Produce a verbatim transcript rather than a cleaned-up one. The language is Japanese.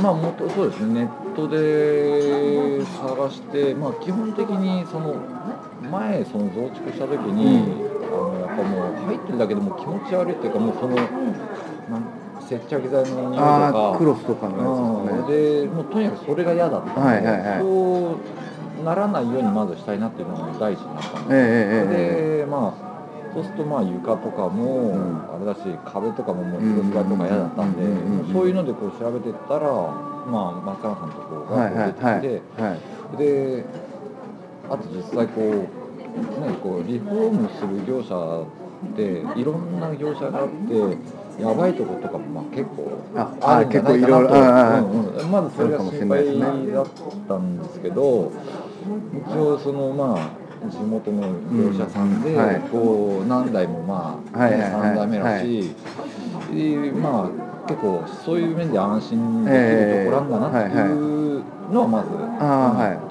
まあ、もとそうですね、ネットで探して、まあ、基本的にその前その増築した時に、あのやっぱもう入ってるだけでも気持ち悪いっていうか、もうそのなん接着剤の匂いとああ、 か、 クロスとかのやつですかうん、 ね。 でもうとにかくそれが嫌だったんはいはいで、 はい。 そうならないようにまずしたいなっていうのが第一になったんですよ。それええええええええ。 でまあそうするとまあ床とかもうん。 あれだし、壁とかももううんうんうん広芝とか嫌だったんで、 うんうんうんもうそういううん。 のでこう調べてったら、まあ松山さんのところがはいこう出はいはいてきて、 はい。 で、あと実際こうね、こうリフォームする業者っていろんな業者があって、やばいとことかもまあ結構あ、あ、 あるんじゃ結構いろいろ、 ないかなと、 ああ、 うんうん、まずそれがあるかもしれ心配ないですね。 だったんですけど、一応そのまあ地元の業者さんうん、はでい。 こう何代もまあねはいはいさん代目だはいはい。 し、でまあ結構そういう面で安心できるところなんだなってええはいはい。 いうのはまず、 ああ、 うん、 はい。